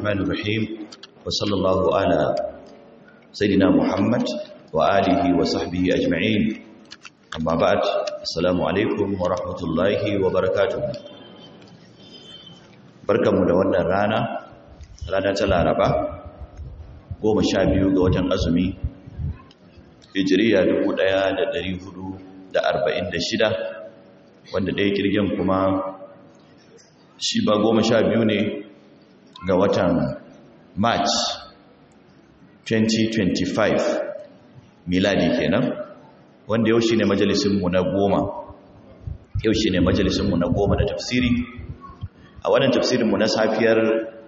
الرحمن الرحيم وصلى الله على سيدنا محمد وآله وصحبه أجمعين أما بعد السلام عليكم ورحمة الله وبركاته barkanmu da wannan rana ta Laraba 12 ga watan azumi hijiriya 1446 wanda ɗaya kirgin kuma shi ba 12 ne ga watan March 2025 miladi kenan wanda yau shine majalisinmu na 10 da tafsiri a wannan tafsirinmu na safiyar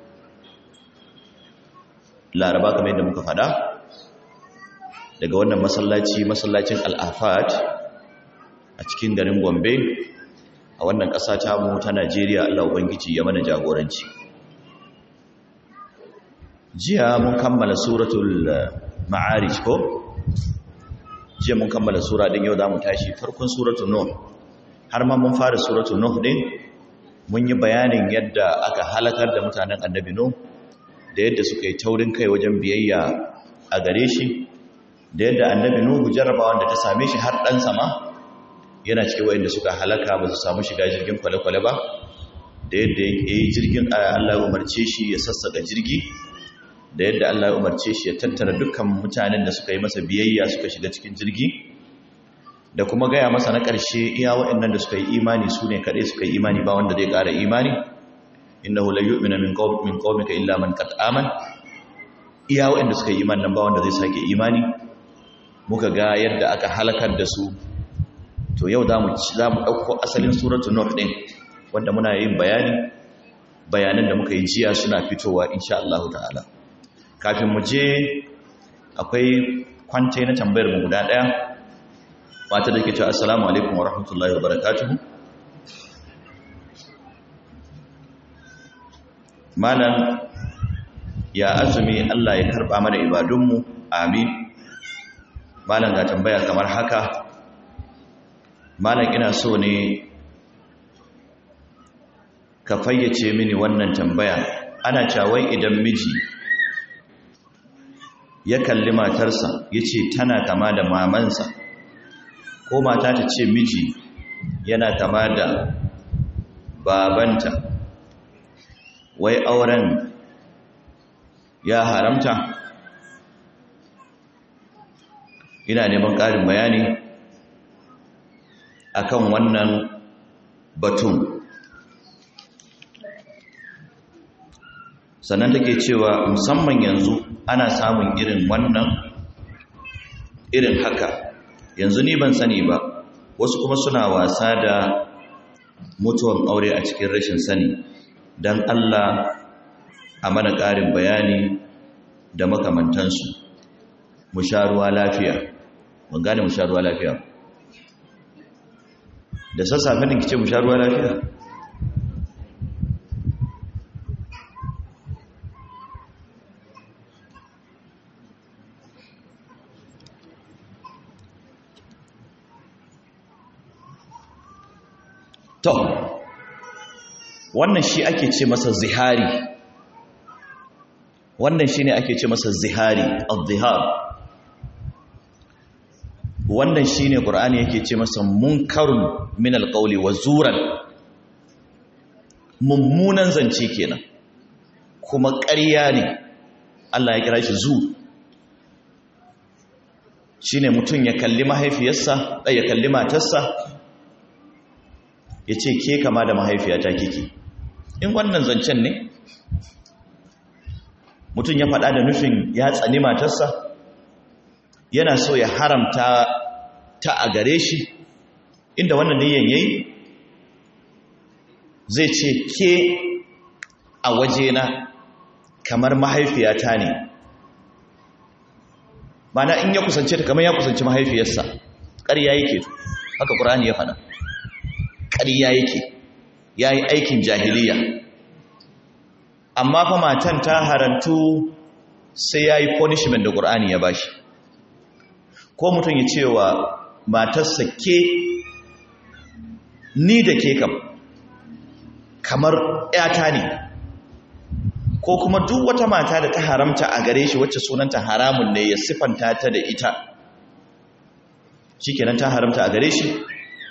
Laraba kamar yadda muka fada daga wannan masallacin Al-Afat a cikin garin Gombe a wannan ƙasa ta mu ta Najeriya. Allah ubangiji ya mana jagoranci. Jiya mun kammala suratul Ma'arij ko? Jiya mun kammala sura din, yau zamu tashi farkon suratul Nuh. Har ma mun fara suratul Nuh din mun yi bayanin yadda aka halakar da mutanen Annabi Nuh da yadda suka yi taurin kai wajen biyayya a gare shi, da yadda Annabi Nuh jarrabawan da ta same shi har dan sama yana cikin wayanda suka halaka ba su samu shiga jirgin kwale-kwale ba, da yadda yayi jirgin Allah ya umarce shi ya sassaka jirgi, da yadda Allah ya umarce shi ya tattara dukkan mutanen da suka yi masa biyayya suka shiga cikin jirgi, da kuma gaya masa na ƙarshe iya waɗannan da suka yi imani su ne kaɗai suka yi imani ba wanda zai ƙara imani, innahu la yu'minu min qawmika illa man qad amana. Iya waɗanda suka yi imani nan ba wanda zai sake imani. Muka ga yadda aka halakar da su. To yau za mu ɗauko asalin suratul Nuh ɗin wanda muna yin bayanan da muka yi jiya suna fitowa insha Allah ta'ala. Kafin mu je akwai kwante na tambayar mu guda ɗaya mata da ke cewa assalamu alaikum wa rahmatullahi wa barakatuhu. Malam ya azumi, Allah ya karba mana ibadunmu, amin. Malam ga tambaya kamar haka. Malam ina so ne ka fayyace mini wannan tambaya. Ana cawai idan miji ya kalli matarsa ya ce tana kama da mamansa, ko mata ta ce miji yana kama da babanta, wai auren ya haramta? Ina neman ƙarin bayani akan wannan batun. Sannan take cewa musamman yanzu ana samun irin haka. Yanzu ni ban sani ba, wasu kuma suna wasa da mutuwan aure a cikin rashin sani. Dan Allah a mana ƙarin bayani da makamantansu. Mu sha ruwa lafiya. Mun gane mu sha ruwa lafiya. Da sassafe ne kice mu sha ruwa lafiya? To, wannan shi ake ce masa zihari. Wannan shi ne ake ce masa zihari, al-zihar. Wannan shi ne ƙur'ani yake ce masa munkarun min alƙauli wa zuran. Mummunan zance kenan, kuma ƙarya ne. Allah ya kira shi zu. Shi ne mutum ya kalli mahaifiyarsa, ya kalli matarsa, ya ce ke kama da mahaifiyata kike. In wannan zancen ne mutum ya faɗa da nufin ya tsani matarsa, yana so ya haramta ta a gare shi, inda wannan niyan yayi zai ce ke a wajena kamar mahaifiyata ne. Mana in ya kusance ta kamar ya kusanci mahaifiyarsa. Ƙarya yake, haka Qur'ani ya faɗa. Ƙarya yake, ya yi aikin jahiliya. Amma fa matan ta harantu sai ya yi punishment da Qur'ani ya bashi. Ko mutum ya ce wa matarsa ke ni da ke kamar ‘yata ne, ko kuma duk wata mata da ta haramta a gare shi wacce sunanta haramun ne ya sifanta ta da ita shikenan ta haramta a gare shi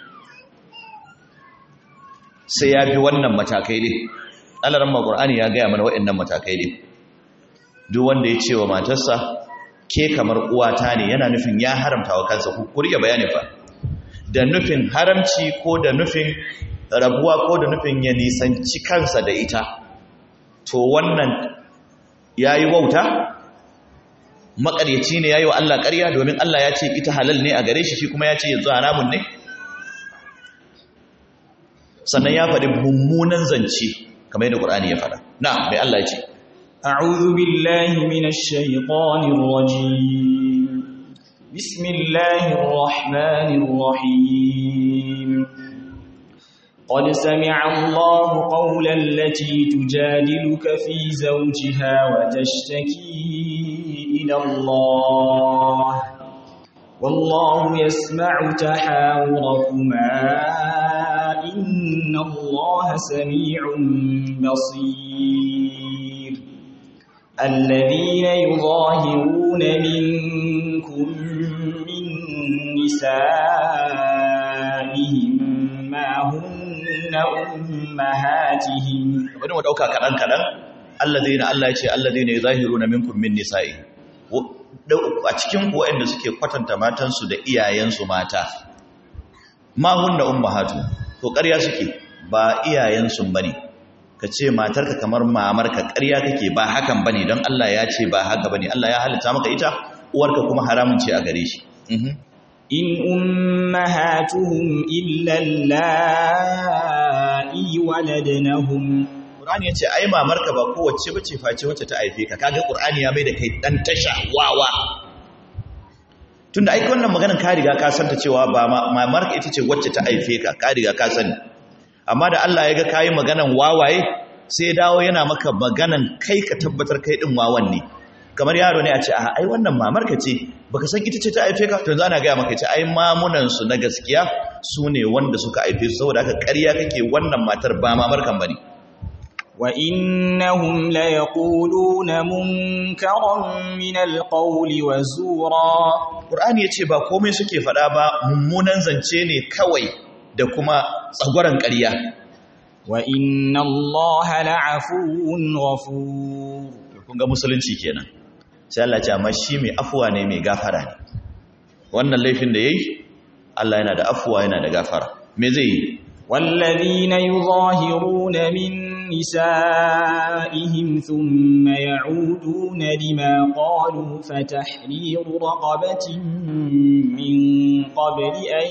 sai ya bi wannan matakai ne alaran Qur'ani ya gaya mana waɗannan matakai ne duk wanda ya ce wa matarsa ke kamar uwata ne yana nufin ya haramta wa kansa ku riya bayani fa da nufin haramci ko da nufin rabuwa ko da nufin ya nisanci kansa da ita to wannan yayi wauta makaryaci ne yayi wa Allah ƙarya domin Allah ya ce ita halal ne a gare shi kuma ya ce yanzu haramun ne sannan ya faɗi mummunan zance kamar yadda Qur'ani ya faɗa na'am mai Allah ya ce a'udhu billahi minash shaitanir rajim bismillahir rahmanir rahim qad sami'a Allahu qawlan allati tujadiluka fi zawjiha wa tashtaki ila Allah wallahu yasma'u tahawurakuma inna Allaha sami'un basir alladhina yudhahiruna minkum min nisa'ihim ma hunna ummahatihim bari mu dauka kadan alladhina Allah yace alladhina yudhahiruna minkum min nisa'ihim a cikin ku wanda suke kwatanta matansu da iyayensu mata ma hunna ummahatu to ƙarya suke ba iyayensu bane ka ce matarka kamar mamarka ƙarya kake ba hakan bane don Allah ya ce ba haka bane Allah ya halitta maka ita uwarka kuma haramun ce a gare shi in ummahatuhum illa allati waladnahum Qur'ani yace ai mamarka ba kowace bace face wacce ta haife ka kaga Qur'ani ya mai da kai dan tasha wawa tunda ai wannan maganar ka riga ka santa cewa ba mamarka ita ce wacce ta haife ka ka riga ka sani amma da Allah ya ga kai maganar wawaye sai dawo yana maka maganar kai ka tabbatar kai din wawan ne kamar yaro ne a ce ai wannan mamarka ce baka san ita ce ta haife ka to yanzu ana ga maka ce ai mamunan su na gaskiya su ne wanda suka haife su saboda haka ƙarya kake wannan matar ba mamarkan bane wa innahum la yaquluna munkaran min alqawli wa zura Qur'ani yace ba komai suke fada ba mummunan zance ne kawai da kuma tsagwaran ƙarya wa inna Allaha la'afuwun ghafur kun ga musulunci kenan sai Allah ya ce amma shi mai afuwa ne mai gafara ne wannan laifin da yayi Allah yana da afuwa yana da gafara me zai yi والذين يظاهرون من نسائهم ثم يعودون لما قالوا فتحرير رقبة من قبل أن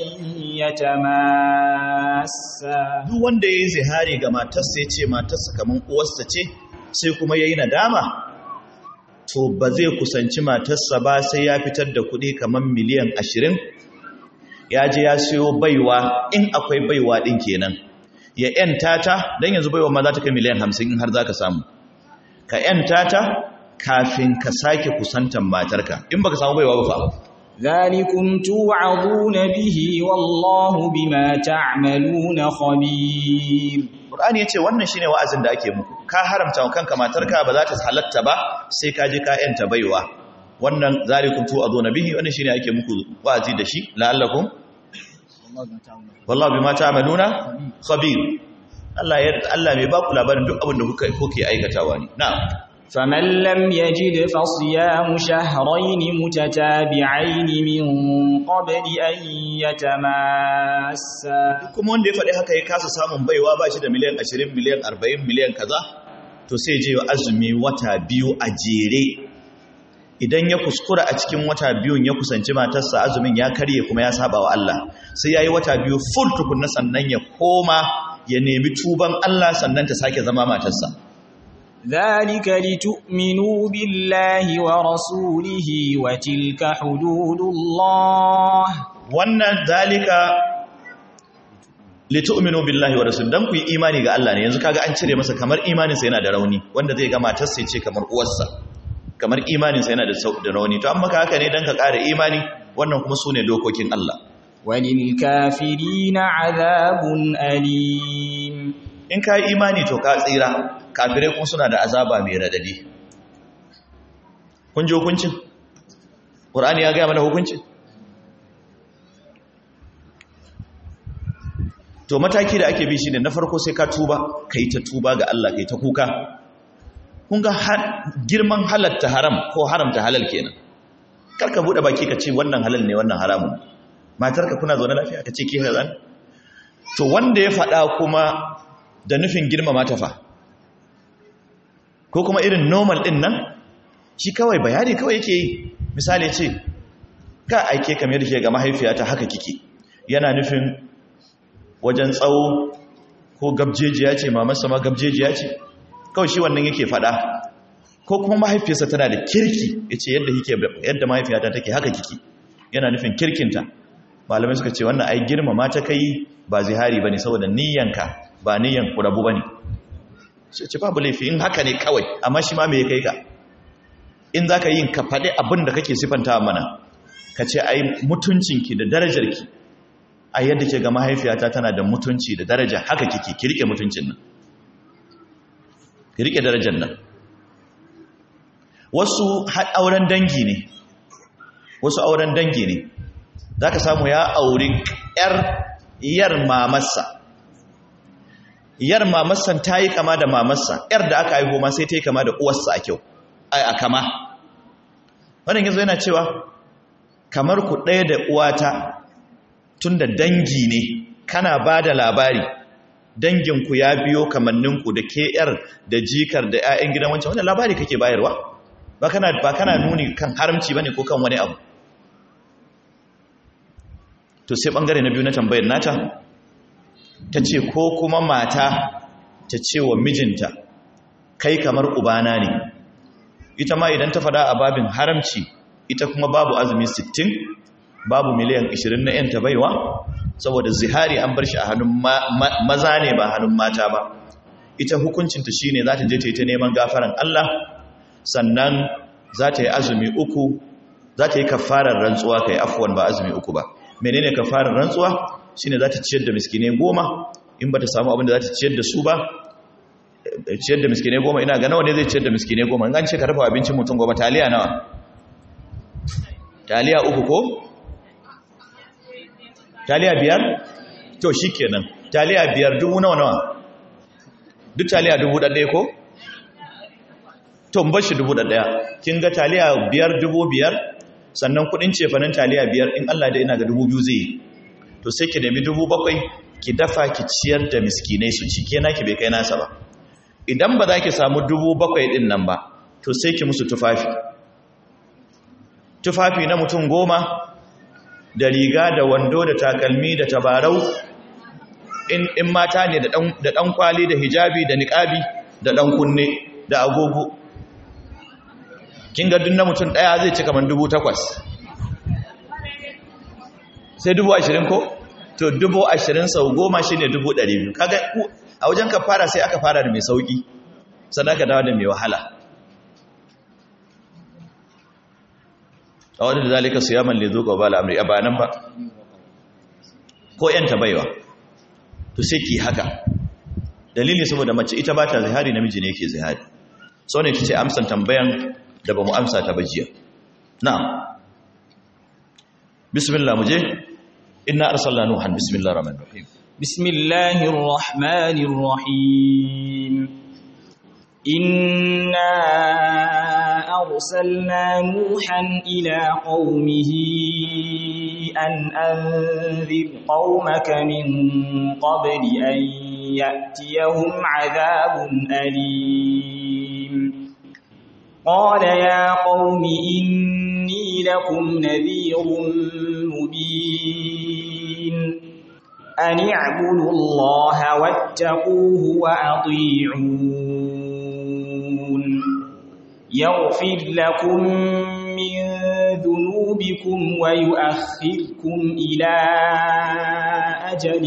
يتماسا duk wanda yayi zihari ga matarsa yace matarsa kaman uwarsa ce sai kuma yayi nadama to ba zai kusanci matarsa ba sai ya fitar da kuɗi kaman miliyan 20 ya je ya siyo baiwa in akwai baiwa din kenan ya yanta ta dan yanzu baiwa ma za ta kai miliyan 50 in har zaka samu ka yanta ta kafin ka sake kusantan matarka in baka samu baiwa ba fa zalikum tu'aduna bihi wallahu bima ta'maluna khabir Qur'ani yace wannan shine wa'azin da ake muku ka haramta wa kanka matarka ba za ta halatta ba sai ka je ka yanta baiwa wannan zalikum tu'aduna bihi wannan shine ake muku wa'azi da shi la'allakum wallahi bima ta'maluna khabir Allah mai ba ku labarin duk abin da kuke aikatawa ne na'am faman lam yajid fa siyamu shahrayn mutatabi'ain min qabli an yatamassa kuma wanda ya faɗi haka ya kasa samun baiwa ba shi da miliyan 20 miliyan 40 miliyan kaza to sai je azumi wata biyu a jere idan ya kuskura a cikin wata biyun ya kusanci matarsa azumin ya karye kuma ya saba wa Allah sai yayi wata biyu full tukunna sannan ya koma ya nemi tuban Allah sannan ta sake zama matarsa zalika litu'minu billahi wa rasulihi wa tilka hududullah wannan zalika litu'minu billahi wa rasulihi dan ku yi imani ga Allah ne yanzu kaga an cire masa kamar imaninsa yana da rauni wanda zai ga matarsa ya ce kamar uwarsa kamar imaninsa yana da rauni to amma haka ne dan ka ƙara imani wannan kuma sune dokokin Allah walil kafirina azabun alim in ka yi imani to ka tsira, kafirai kuma suna da azaba mai radadi. Kun ji hukuncin? Qur'ani ya gaya mana hukuncin? To mataki da ake bi shine na farko sai ka tuba, kai ta tuba ga Allah, kai ta kuka. Kun ga girman halatta haram ko haramta halal kenan. Kar ka bude baki ka ce wannan halal ne wannan haramun. Matarka kuna zaune lafiya ka ce ke halal. To wanda ya faɗa kuma da nufin girmama ta fa, ko kuma irin normal din nan, shi kawai bayani kawai yake yi. Misali ce ka aike kamar da ke ga mahaifiyata haka kike, yana nufin wajen tsawo ko gabjejiya ce, mamarsa ma gabjejiya ce, kawai shi wannan yake fada. Ko kuma mahaifiyarsa tana da kirki, ya ce yadda mahaifiyata take haka kiki, yana nufin kirkinta. Malamai suka ce wannan ai girmama ta kai ba zihari ba ne, saboda niyyanka ba niyyan kurabu ba ne. Sai ce babu laifi in haka ne kawai, amma shi ma me ya kai ka? In za ka yi ka faɗi abin da kake siffanta mana, ka ce ai mutuncinki da darajarki a yadda ke ga mahaifiyata tana da mutunci da daraja, haka kike, ki rike mutuncin nan, ki rike darajar nan. Wasu auren dangi ne, wasu auren dangi ne, za ka samu ya auri yar mamarsa, yar mamarsa ta yi kama da mamarsa, yar da aka haihu ma sai ta yi kama da uwarsa a kyau, a kama. Wannan yanzu yana cewa kamar ku ɗaya da uwata, tun da dangi ne, kana ba da labari danginku ya biyo kamanninku da ke yar da jikar da 'ya'yan gidan wancan, wannan labari kake bayarwa, ba kana nuni kan haramci ba ne ko kan wani abu. To sai ɓangare na biyu na tambayar nata, ta ce ko kuma mata ta ce wa mijinta kai kamar ubana ne. Ita ma idan ta fada a babin haramci, ita kuma babu azumi 60, babu miliyan 20 na ‘yan baiwa, saboda zihari an bar shi a hannun maza ne ba hannun mata ba. Ita hukuncinta shi ne za ta je ta yi ta neman gafaran Allah, sannan za ta yi azumi 3, za ta yi kafarar rantsuwa, kai afuwan ba azumi 3 ba. Menene kafarar rantsuwa? Shi ne za ta ciyar da miskinai 10, in ba ta samu abin da za ta ciyar da su ba, ciyar da miskinai 10, ina ga nawa ne zai ciyar da miskinai 10? In an ce ka rufe abincin mutum 10, taliya nawa? Taliya 3 ko? Taliya 5? To shi kenan, taliya 5 dubu nawa? Duk taliya 1,000 ko? To mu bashi 1,000. Kin ga taliya 5 5,000, sannan kudin cefanen taliya 5 in Allah da ina ga 2,000 zai yi. To sai ki nemi 7,000 ki dafa ki ciyar da miskinai su ci, kenan ki bai kai nasa ba. Idan ba za ki samu 7,000 din nan ba, to sai ki musu tufafi. Tufafi na mutum 10, da riga da wando da takalmi da tabarau, in mata ne da ɗan kwali da hijabi da niƙabi da ɗan kunne da agogo. Kin ga na mutum ɗaya zai ci kamar 8,000. Sai 20,000 ko? To 20,000 sau 10 shi ne 200,000. Kaga a wajen ka fara sai aka fara da mai sauƙi, sannan ka dawo da mai wahala. A wadda da zalika su yaman lezo ga bala amri a bayanan ba, ko ‘yanta baiwa, to sai ki haka. Dalili saboda mace ita ba ta zihari, namiji ne yake zihari. Sau ne ta ce amsan tambayan da ba mu amsa ta bajiya. Na'am. Bismillah muje. Inna arsalna Nuhan. Bismillahir rahmanir rahim. Bismillahir rahmanir rahim. Inna arsalna Nuhan ila qaumihi an anzir qaumaka min qabli an ya'tiyahum 'adhabun alim. قال يا قوم إني لكم نذير مبين أن اعبدوا الله واتقوه وأطيعون يغفر لكم من ذنوبكم ويؤخركم إلى أجل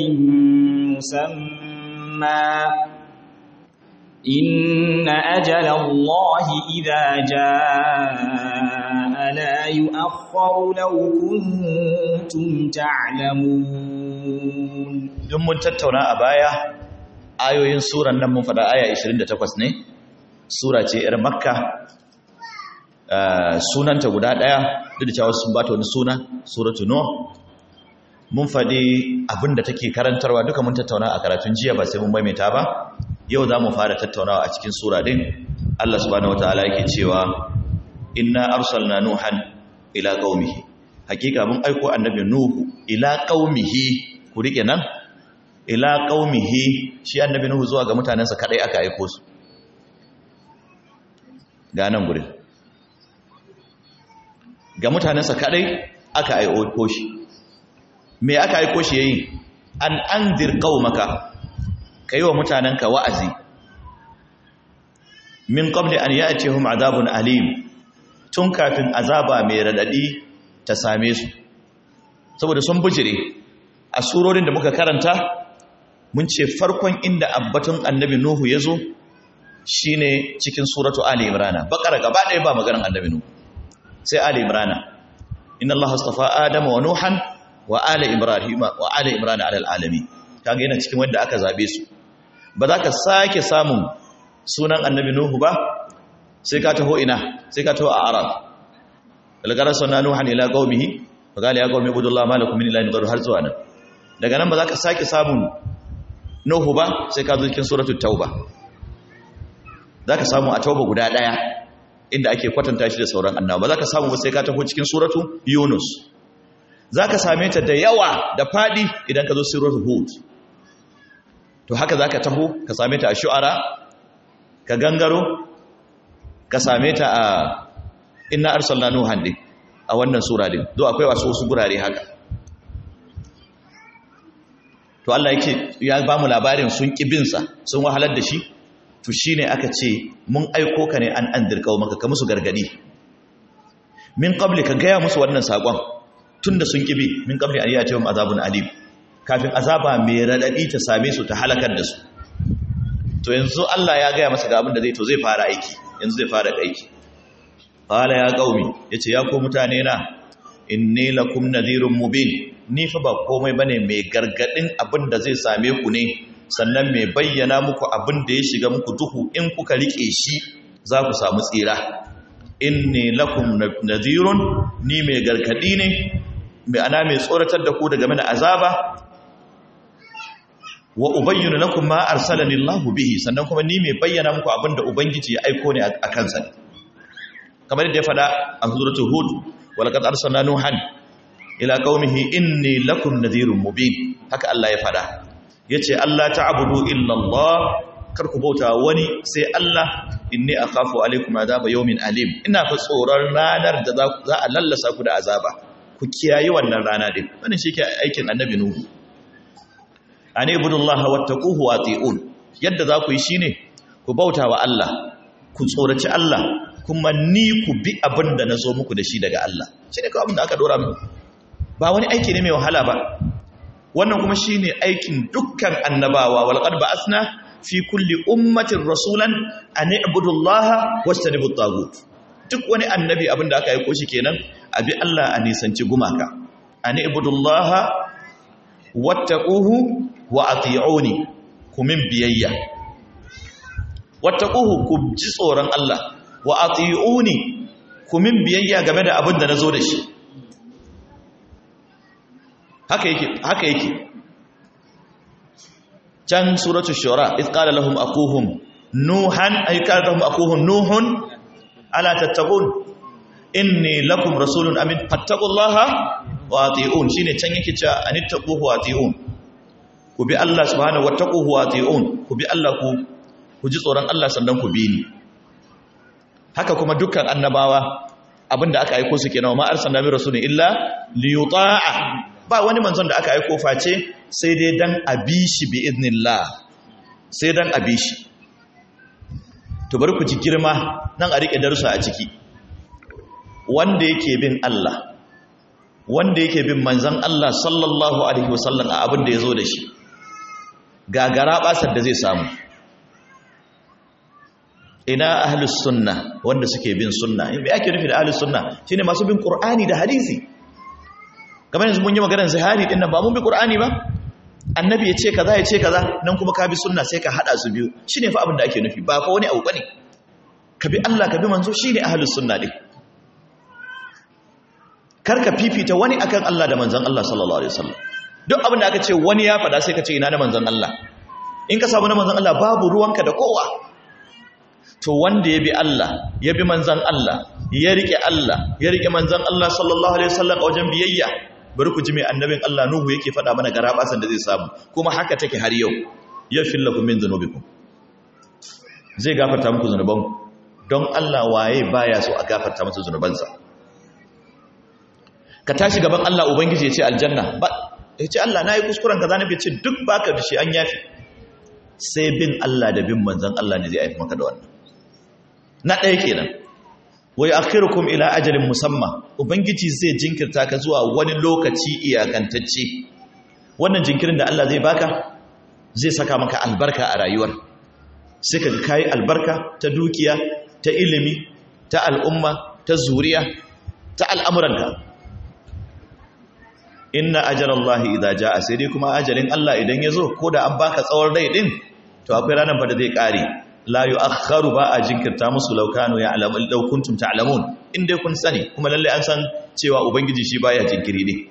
مسمى إن أجل الله إذا جاء لا يؤخر لو كنتم تعلمون. Dun mun tattauna a baya ayoyin suran nan mun faɗa aya 28 ne, sura ce ‘yar Makka, sunanta guda ɗaya, duk da cewa sun bata wani suna, suratu Nuh. Mun faɗi abin da take karantarwa, duka mun tattauna a karatun jiya ba sai mun maimaita ba. Yau za mu fara tattaunawa a cikin sura ɗin. Allah subhanahu wataala yake cewa inna arsalna nuhan ila qaumihi, hakika mun aiko annabi nuhu ila qaumihi, ku rike nan, ila qaumihi, shi annabi nuhu zuwa ga mutanensa kadai aka aiko su. Ga nan gurin, ga mutanensa kadai aka aiko shi. Me aka aiko shi yayi? An anzir qaumaka, kai wa mutanenka wa'azi, min qabli an ya'tihum adabun alim, tun kafin azaba mai radadi ta same su, saboda sun bujire. A surorin da muka karanta mun ce farkon inda abbatun annabi nuhu yazo shine cikin suratu ali imran. Bakara gaba ɗaya ba maganar annabi nuhu, sai ali imran. Inna allaha astafa adama wa nuhan wa ala ibrahima wa ala imran ala alamin. Kaga yana cikin wanda aka zabe su. Ba za ka sake samun sunan annabi nuhu ba sai ka taho ina, sai ka taho a arab. Alqara sunna nuhan ila qaumihi fa qala ya qaumi ibudullaha ma lakum min ilahin ghayruhu, har zuwa nan. Daga nan ba za ka sake samun nuhu ba sai ka zo cikin suratul tauba. Za ka samu a tauba guda daya inda ake kwatanta shi da sauran annabawa. Ba za ka samu ba sai ka taho cikin suratu yunus. Za ka same ta da yawa da fadi idan ka zo suratul hud. To haka za ka taho ka same ta a shu'ara, ka gangaro ka same ta a inna arsalna nuhan din, a wannan sura din. Do akwai wasu gurare haka. To Allah yake ya ba mu labarin sun kibinsa, sun wahalar da shi. To shine aka ce mun aiko ka ne an andir qaumaka, ka musu gargadi. Min qabli, ka gaya musu wannan sakon tunda sun kibi, min qabli an yatihum azabun alim, kafin azaba mai radadi ta same su, ta halakar da su. To yanzu Allah ya gaya masa ga abin da zai, to zai fara aiki, yanzu zai fara aiki. Qala ya qaumi, yace ya ku mutane na, inni lakum nadhirun mubin, ni fa ba komai bane mai gargadin abin da zai same ku ne, sannan mai bayyana muku abin da ya shiga muku duhu, in kuka rike shi za ku samu tsira. Inni lakum nadhirun, ni mai gargadi ne, mai ana mai tsoratar da ku daga mana azaba. Wa ubayyinu lakum ma arsalani Allah bihi, sannan kuma ni mai bayyana muku abinda ubangiji ya aiko ne a kansa. Kamar yadda ya fada a suratul hud, wa laqad arsalna nuhan ila qaumihi inni lakum nadhirun mubin. Haka Allah ya fada, yace Allah ta'budu illa Allah, kar ku bauta wani sai Allah. Inni akhafu alaikum adhaba yawmin alim, ina fa tsoron ranar da za a lallasa ku da azaba. Ku kiyayi wannan rana din. Wannan shi ke aikin annabi nuhu. Ani ibudullaha wattaquhu wa ati'un, yadda za ku yi shine ku bauta wa Allah, ku tsoraci Allah, kuma ni ku bi abin da nazo muku da shi daga Allah. Shine kawai abin da aka dora muku, ba wani aiki ne mai wahala ba. Wannan kuma shine aikin dukkan annabawa. Walqad ba'athna fi kulli ummatin rasulan an ibudullaha wastanibu at-taghut. Duk wani annabi abin da aka aiko shi kenan, abi Allah a nisanci gumaka. An ibudullaha wattaquhu wa ati'uni, ku min biyayya. Wattaquhu, ku ji tsoron Allah, wa ati'uni, ku min biyayya game da abin da nazo da shi. Haka yake. Can suratul shura, idh qala lahum aquhum nuhan, ay qala lahum aquhum nuhun ala tattaqun inni lakum rasulun amin fattaqullaha wa ati'un. Shine can yake cewa anittaquhu wa ati'un, ku bi Allah subhanahu wa taquhu wa ati'un, ku bi Allah, ku ji tsoron Allah sannan ku bi ni. Haka kuma dukkan annabawa abinda aka aiko su kenan, ma arsalna min rasulin illa liyuta'a. Ba wani manzon da aka aiko face sai dai dan abishi bi idnillah, sai dan abishi. To bari ku ji girma nan, a rike darussa a ciki. Wanda yake bin Allah, wanda yake bin manzon Allah sallallahu alaihi wasallam a abin da yazo da shi, gagara basar da zai samu. Ina ahlus sunna, wanda suke bin sunna. Me ake nufi da ahlus sunna? Shine masu bin Qur'ani da hadisi. Kamar yanzu mun yi maganar zihari din nan, ba mun bi Qur'ani ba? annabi ya ce kaza nan kuma ka bi sunna sai ka hada su biyu shine fa abin da ake nufi ba fa wani abu bane ka bi Allah ka bi manzo shine ahlus sunna din karka fifita wani akan Allah da manzon Allah sallallahu alaihi wasallam duk abin da aka ce wani ya fada sai ka ce ina da manzon Allah in ka samu na manzon Allah babu ruwanka da kowa to wanda ya bi Allah ya bi manzon Allah ya rike manzon Allah sallallahu alaihi wasallam a wajen biyayya bari ku ji mai annabin Allah Nuhu yake faɗa mana garabasan da zai samu kuma haka take har yau yaghfir lakum min dhunubikum zai gafarta muku zunubanku don Allah waye baya so a gafarta masa zunubansa ka tashi gaban Allah ubangiji ya ce aljanna ba ya ce Allah nayi kuskuren kaza nabi ce duk baka da shi an yafi sai bin Allah da bin manzon Allah ne zai aika maka da wannan na ɗaya kenan wai akhirukum ila ajalin musamma ubangiji zai jinkirta ka zuwa wani lokaci iyakantacce wannan jinkirin da Allah zai baka zai saka maka albarka a rayuwar sai ka kai albarka ta dukiya ta ilimi ta al'umma ta zuriya ta al'amuranka inna ajalallahi idza jaa sai dai kuma ajalin Allah idan yazo ko da an baka tsawon rai din to akwai ranar fa da zai kare la yu'akhkharu ba a jinkirta musu law kanu ya'lamun law kuntum ta'lamun inda kun sani kuma lalle an san cewa ubangiji shi baya jinkiri ne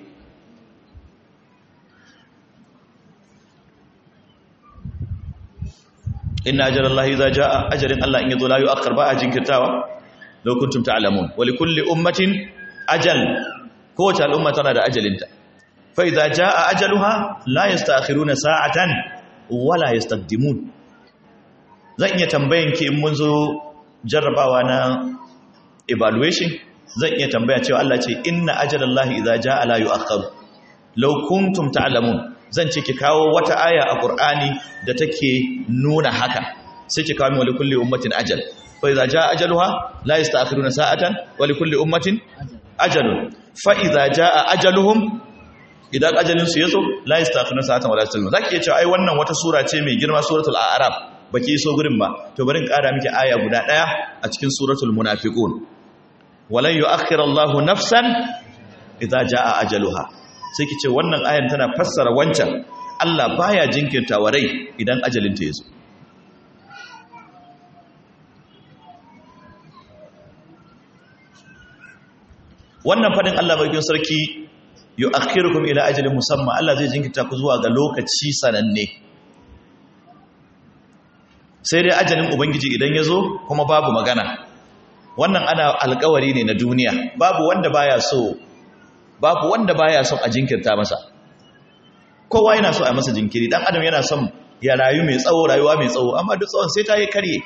inna ajalallahi idza jaa ajalin Allah in yazo la yu'akhkhar ba a jinkirtawa law kuntum ta'lamun wa likulli ummatin ajal kowace al'umma tana da ajalinta fa idza jaa ajaluha la yasta'khiruna sa'atan wala yastaqdimun zan iya tambayan ki in mun zo jarrabawa na evaluation zan iya tambaya cewa Allah ce inna ajalallahi idza jaa la yu'akhkhar law kuntum ta'lamun zan ce ki kawo wata aya a Qur'ani da take nuna haka sai ki kawo min kulli ummatin ajal fa idza jaa ajaluha la yasta'khiruna sa'atan wa likulli ummatin ajalun fa idza jaa ajaluhum idan ajalin su yazo la yasta'khiruna sa'atan wa la yastaqdimun zaki iya cewa ai wannan wata sura ce mai girma suratul a'raf baki iso gurin ba to bari in kara miki aya guda daya a cikin suratul munafiqun walan yu'akhkhir Allahu nafsan idza jaa ajaluha sai kice wannan ayan tana fassara wancan Allah baya jinkirta wa rai idan ajalin ta yazo wannan fadin Allah bakin sarki yu'akhirukum ila ajalin musamma Allah zai jinkirta ku zuwa ga lokaci sananne sai dai ajalin ubangiji idan ya zo kuma babu magana wannan ana alkawari ne na duniya babu wanda baya so a jinkirta masa kowa yana so a masa jinkiri dan adam yana son ya rayu mai tsawo rayuwa mai tsawo amma duk tsawon sai ta yi karye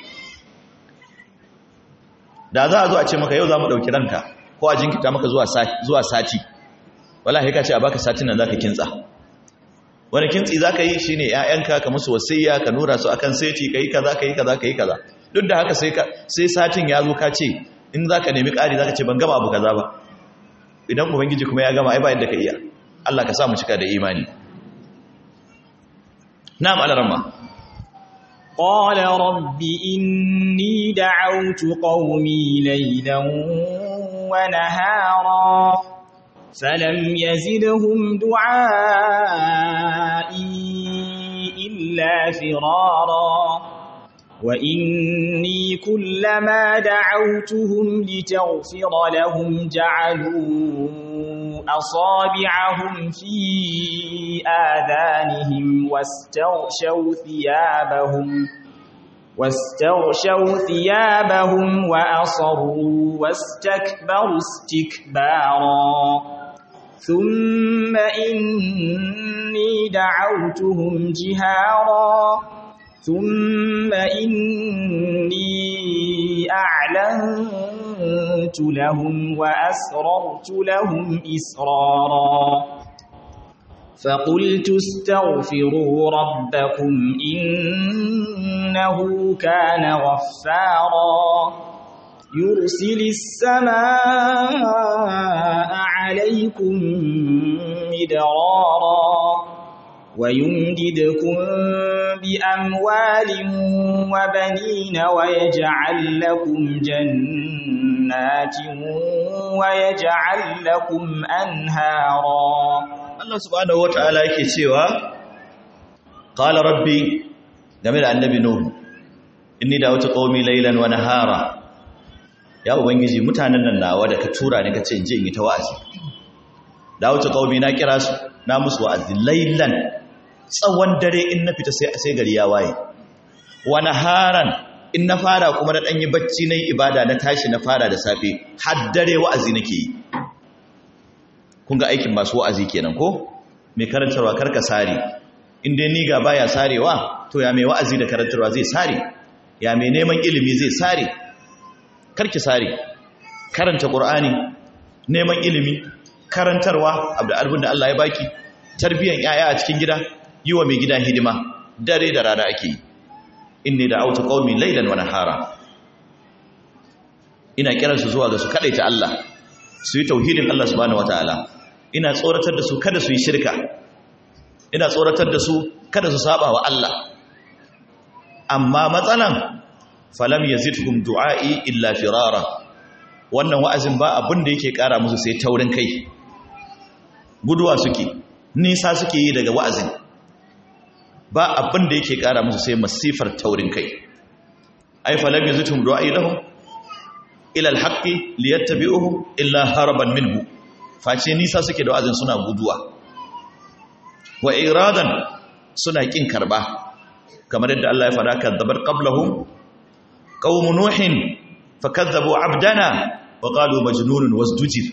da za a zo a ce maka yau za mu ɗauki ranka ko a jinkirta maka zuwa sati wallahi ka ce a baka satin nan zaka kintsa wani kintsi za ka yi shi ne ‘ya'yanka ka musu wasiyya ka nura su akan seti ka yi kaza ka yi kaza ka yi kaza duk da haka sai satin ya zo ka ce in za ka nemi ƙari za ka ce ban gama abu kaza ba idan ubangiji kuma ya gama ai ba yadda ka iya Allah ka sa mu cika da imani na'am alaramma قال رب إني دعوت قومي ليلا ونهارا فلم يزدهم دعائي إلا فرارا وإني كلما دعوتهم لتغفر لهم جعلوا أصابعهم في آذانهم واستغشوا ثيابهم وأصروا واستكبروا استكبارا ثم إني دعوتهم جهارا ثم إني أعلنت لهم وأسررت لهم إسرارا فقلت استغفروا ربكم إنه كان غفارا يرسل السماء عليكم مدرارا ويمددكم بأموال وبنين ويجعل لكم جنات ويجعل لكم أنهارا Allah subhanahu wataala yake cewa qala rabbi game da annabi nuhu inni da'awtu qaumi laylan wa nahara ya ubangiji mutanen nan nawa da ka tura ni kace in je in yi ta wa'azi da'awtu qaumi na kira su na musu wa'azi laylan tsawon dare in na fita sai gari ya waye wa naharan in na fara kuma na dan yi bacci nayi ibada na tashi na fara da safe har dare wa'azi nake yi kun ga aikin masu wa'azi kenan ko mai karantarwa karka sare in dai niga baya sarewa to ya mai wa'azi da karantarwa zai sare ya mai neman ilimi zai sare karki sare karanta qur'ani neman ilimi karantarwa abin da Allah ya baki tarbiyan yaya a cikin gida yi wa mai gida hidima dare da rana ake yi inni da'awtu qaumi laylan wa nahara ina kiransu zuwa ga su kadaita Allah su yi tauhidin Allah subhanahu wataala ina tsoratar da su kada su yi shirka ina tsoratar da su kada su saba wa Allah amma matsalan falam yazidhum du'a'i illa firara wannan wa'azin ba abin da yake kara musu sai taurin kai guduwa suke nisa suke yi daga wa'azin ba abin da yake kara musu sai masifar taurin kai ai falam yazidhum du'a'i lahum ila alhaqqi liyattabi'uhu illa haraban minhu face nisa suke da wa'azin suna guduwa wa iradan suna kin karba kamar yadda Allah ya fara kadzabar qablahum qaum nuhin fakazzabu abdana wa qalu majnunun wasdujir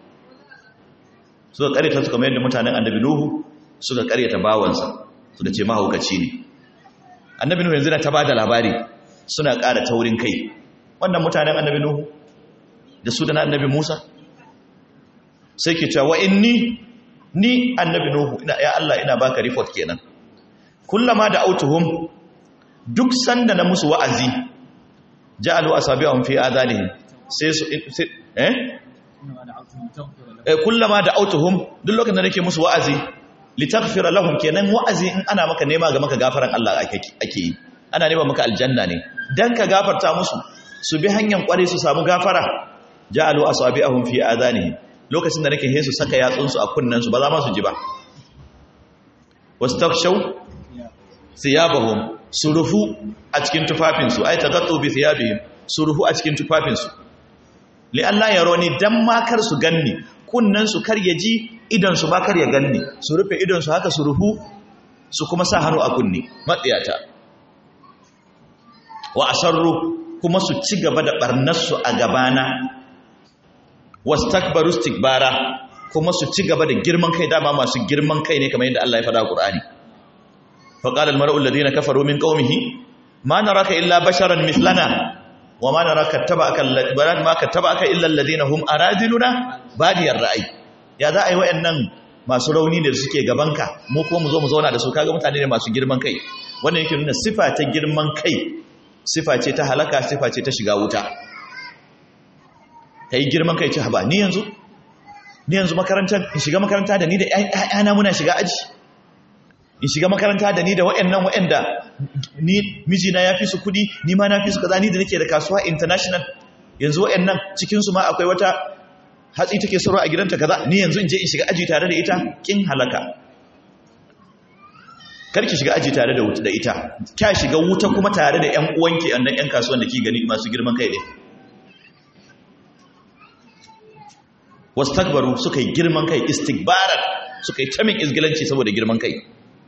suka kareta su kamar yadda mutanen annabi nuhu suka kareta bawansa suka ce mahaukaci ne annabi nuhu yanzu na ta bada labari suna ƙara taurin kai wannan mutanen annabi nuhu da su da na annabi musa sai ke cewa ni annabi nuhu ya Allah ina baka report kenan kullama da autuhum duk sanda na musu wa'azi ja'alu asabi'ahum fi adhanihim sai su kullama da autuhum duk lokacin da nake musu wa'azi litaghfira lahum kenan wa'azi in ana maka nema ga maka gafaran Allah ake yi ana nema maka aljanna ne dan ka gafarta musu su bi hanyar kware su samu gafara ja'alu asabi'ahum fi adhanihim lokacin da nake hesu saka yatsunsu a kunnansu ba za ma su ji ba wastakshaw thiyabahum surufu a cikin tufafinsu ay tagattu bi thiyabihim surufu a cikin tufafinsu li Allah yaroni dan ma kar su ganni kunnansu kar ya ji idan su ba kar ya ganni su rufe idan su haka surufu su kuma sa hannu a kunni matsiyata wa asarru kuma su ci gaba da barnarsu a gabana wastakbaru istikbara kuma su ci gaba da girman kai dama masu girman kai ne kamar yadda Allah ya faɗa a Qur'ani fa qala al mar'u alladhina kafaru min qaumihi ma naraka illa basharan mithlana wa ma naraka kattaba'aka illa alladhina hum aradiluna badiyar ra'ay ya za a yi wayannan masu rauni ne da suke gabanka mu kuma mu zo mu zauna da su kaga mutane ne masu girman kai wannan yake nuna sifa ta girman kai sifa ce ta halaka sifa ce ta shiga wuta ka yi girman kai ce haba ni yanzu makarantar in shiga makaranta da ni da ƴaƴana muna shiga aji in shiga makaranta da ni da waɗanda ni mijina ya fi su kuɗi ni ma na fi su kaza ni da nake da kasuwa international yanzu waɗannan cikinsu ma akwai wata hatsi take sarwa a gidanta kaza ni yanzu in je in shiga aji tare da ita kin halaka karki shiga aji tare da ita kya shiga wuta kuma tare da ƴan uwanki annan ƴan kasuwan da ki gani masu girman kai ne wastakbaru suka yi girman kai istikbaran suka yi tamin izgilanci saboda girman kai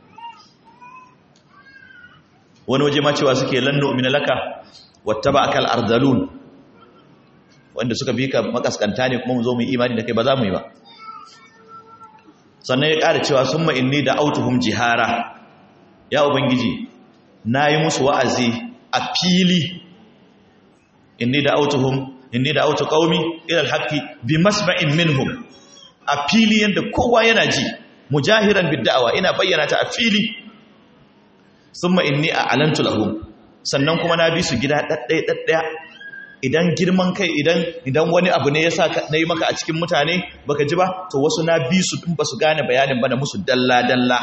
wani waje ma cewa suke lannu min laka wattaba'aka al-ardalun wanda suka bi ka makaskanta ne kuma mu zo mu yi imani da kai ba za mu yi ba sannan ya ƙara cewa summa inni da'awtuhum jihara ya ubangiji nayi musu wa'azi a fili inni da'awtu qaumi ila al-haqqi bi masma'in minhum a fili yanda kowa yana ji mujahiran bid da'wa ina bayyana ta a fili thumma inni a'lantu lahum sannan kuma na bi su gida daddaya idan girman kai idan wani abu ne yasa nayi maka a cikin mutane baka ji ba to wasu na bi su din ba su gane bayanin ba na musu dalla dalla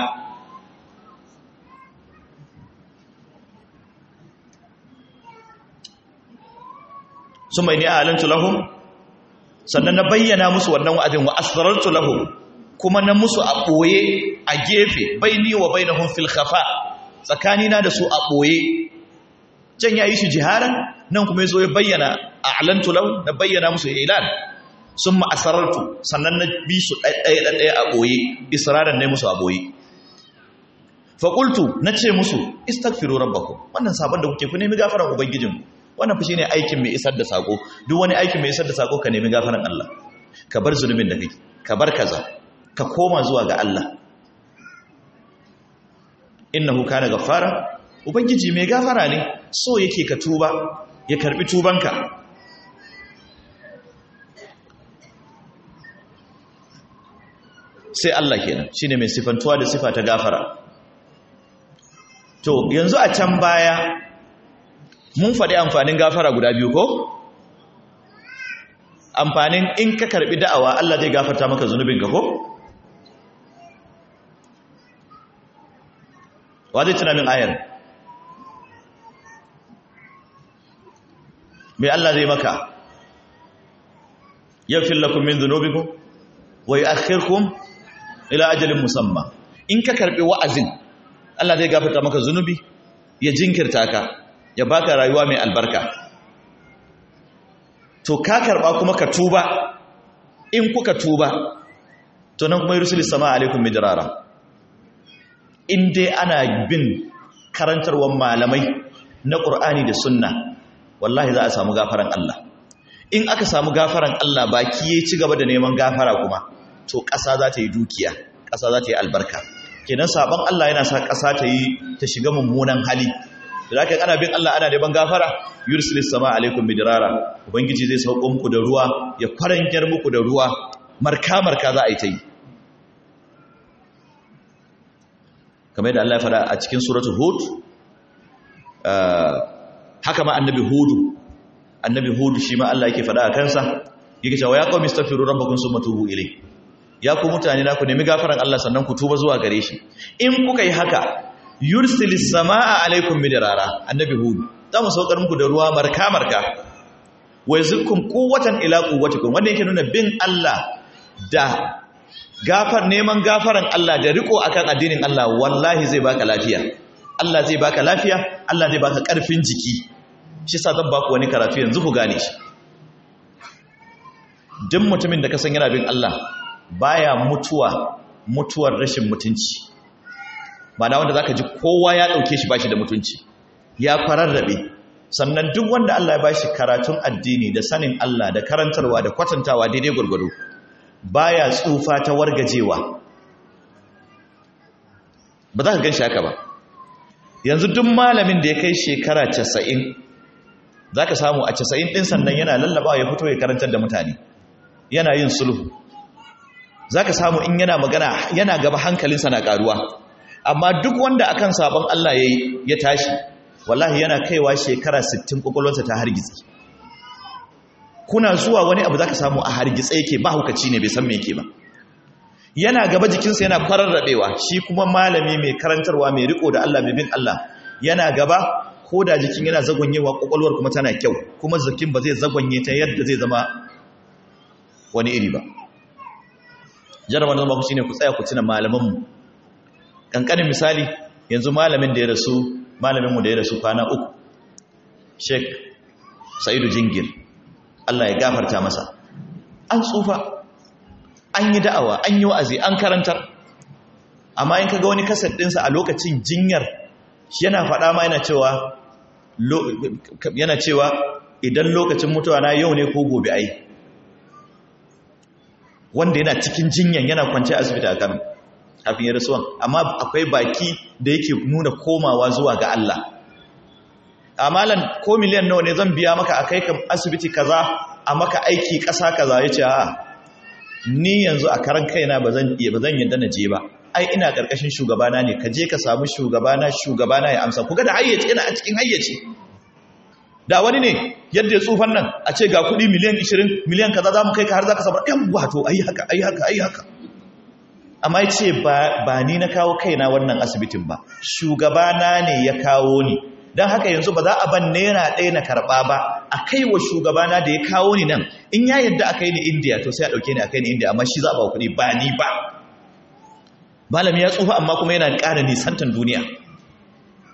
summa inni a'lantu lahum sannan na bayyana musu wannan wa'adin wa asrartu lahum kuma na musu a boye a gefe baini wa bainahum fil khafa tsakanina da su a ɓoye. Can ya yi shi jiharan, nan kuma ya zo ya bayyana a alantu lau, na bayyana musu ilan, sun ma'asarartu, sannan na bi su ɗaya a ɓoye, isra'ar ne musu a ɓoye. Faƙultu na ce musu, istagfiru rabbakum, wannan sabon da kuke ku nemi gafaran Ubangijinku, wannan fi shi ne aikin mai isar da saƙo, duk wani aikin mai isar da saƙo ka nemi gafaran Allah, ka bar zunubin da kake, ka bar kaza, ka koma zuwa ga Allah. Innahu kana gaffara, Ubangiji mai gafara ne, so yake ka tuba, ya karbi tubanka. Sai Allah kenan, shine mai sifantuwa da sifa ta gafara. To, yanzu a can baya, mun faɗi amfanin gafara guda biyu ko? Amfanin in ka karbi da'awa, Allah zai gafarta maka zunubinka ko? Wa zai tuna min ayar? mai Allah zai maka yaghfir lakum min dhunubikum wa yu'akhkhirukum ila ajalin musamma. In ka karbi wa'azin Allah zai gafarta maka zunubi, ya jinkirta ka, ya baka rayuwa mai albarka. To ka karba kuma ka tuba, in kuka tuba to nan kuma yursilis sama alaikum midrara. In dai ana bin karantarwar malamai na Qur'ani da Sunna, wallahi za a samu gafaran Allah. In aka samu gafaran Allah, baki ya ci gaba da neman gafara kuma, to ƙasa za ta yi dukiya, ƙasa za ta yi albarka. Kenan sabon Allah yana sa ƙasa ta shiga mummunan hali. Da zaka ana bin Allah ana neman gafara, yursilis sama alaikum midrara. Ubangiji zai sauko muku da ruwa, ya kwaranyar muku da ruwa, marka za a yi ta yi. Kamar yadda Allah ya faɗa a cikin suratul Hud, haka ma annabi Hudu shi ma Allah yake faɗa a kansa, yake cewa ya qaumi astaghfiru rabbakum summa tubu ilayhi. Ya ku mutane na ku nemi gafaran Allah sannan ku tuba zuwa gare shi. In kuka yi haka, yursilis samaa alaikum midrara. Annabi Hudu, za mu saukar muku da ruwa marka wa yazidkum quwwatan ila quwwatikum. Wanda yake nuna bin Allah da neman gafaran Allah da riko akan addinin Allah, wallahi zai baka lafiya. Allah zai baka lafiya, Allah zai baka karfin jiki. Shi sa zan baku wani karatu yanzu ku gane shi. Duk mutumin da ka san yana bin Allah baya mutuwar rashin mutunci. Ba da wanda zaka ji kowa ya dauke shi bashi da mutunci, ya fararrabe. Sannan duk wanda Allah ya bashi karatun addini da sanin Allah da karantarwa da kwatantawa daidai gurgudu, baya tsufa ta wargajewa. Ba za ka gan shi haka ba. Yanzu duk malamin da ya kai shekara 90, za ka samu a 90 ɗin sannan yana lallaba ya fito ya karantar da mutane, yana yin sulhu. Za ka samu in yana magana yana gaba hankalinsa na ƙaruwa. Amma duk wanda akan sabon Allah ya tashi, wallahi yana kaiwa shekara 60 ƙwaƙwalwarsa ta hargitsi. Kuna zuwa wani abu za ka samu a hargitse yake, ba hukaci ne bai san me yake ba. Yana gaba jikinsa yana kwararrabewa, shi kuma malami mai karantarwa mai riko da Allah mai bin Allah yana gaba, ko da jikin yana zagonyewa kwakwalwar kuma tana kyau, kuma jikin ba zai zagonye ta yadda zai zama wani iri ba. Jarabar zama ku shine ku tsaya ku tuna malamanmu. Kankanin misali, yanzu malaminmu da ya rasu kwana 3, Sheikh Sa'idu Jingir, Allah ya gafarta masa. An tsufa, an yi da'awa, an yi wa'azi, an karantar. Amma in kaga wani kasar ɗinsa a lokacin jinyar, yana faɗa ma yana cewa idan lokacin mutuwa na yau ne ko gobe ai. Wanda yana cikin jinyan yana kwance a asibiti a Kano kafin ya rasuwan, amma akwai baki da yake nuna komawa zuwa ga Allah. Amalan ko miliyan nawa ne zan biya maka a kai ka asibiti kaza, a maka aiki ƙasa kaza? Ya ce a'a, ni yanzu a karan kaina ba zan yadda na je ba. Ai ina ƙarƙashin shugabana ne, ka je ka samu shugabana ya amsa. Kuga da hayyaci, yana a cikin hayyaci. Da wani ne yadda ya tsufan nan a ce ga kuɗi miliyan 20 miliyan kaza za mu kai ka har za ka samu ɗan wato ai haka. Amma ya ce ba ni na kawo kaina wannan asibitin ba, shugabana ne ya kawo ni. Don haka yanzu ba za a ban naira ɗaya na karɓa ba, a kai wa shugabana da ya kawo ni nan. In ya yadda a kai ni Indiya to sai a ɗauke ni a kai ni Indiya, amma shi za a ba kuɗi ba ni ba. Malami ya tsufa amma kuma yana ƙara nisantan duniya.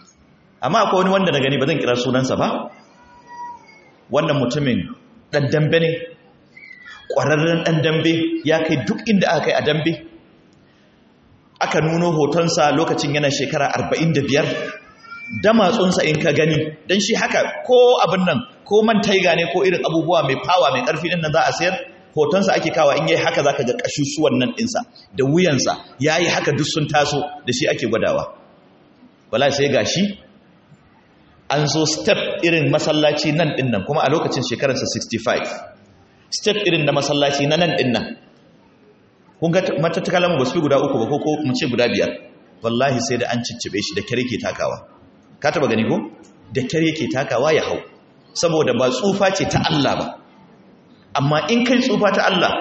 amma akwai wani wanda na gani ba zan kira sunansa ba, wannan mutumin ɗan dambe ne, ƙwararren ɗan dambe, ya kai duk inda aka kai a dambe. Aka nuno hotonsa lokacin yana shekara 45, damatsunsa in ka gani, don shi haka ko abin nan ko man taiga ne ko irin abubuwa mai fawa mai ƙarfi ɗin nan za a sayar, hotonsa ake kawa in yi haka za ka ga ƙasusuwan nan ɗinsa da wuyansa ya yi haka duk sun taso da shi ake gwadawa. Wala sai ga shi an zo step irin masallaci nan ɗin nan, kuma a lokacin shekararsa 65, step irin na masallaci na nan ɗin nan. Kun ga matattakalan ba su fi guda 3 ba ko mu ce guda 5, wallahi sai da an ciccibe shi da kyar yake takawa. Ka taba gani ko? Da kyar yake takawa ya hau, saboda ba tsufa ce ta Allah ba. Amma in kai tsufa ta Allah,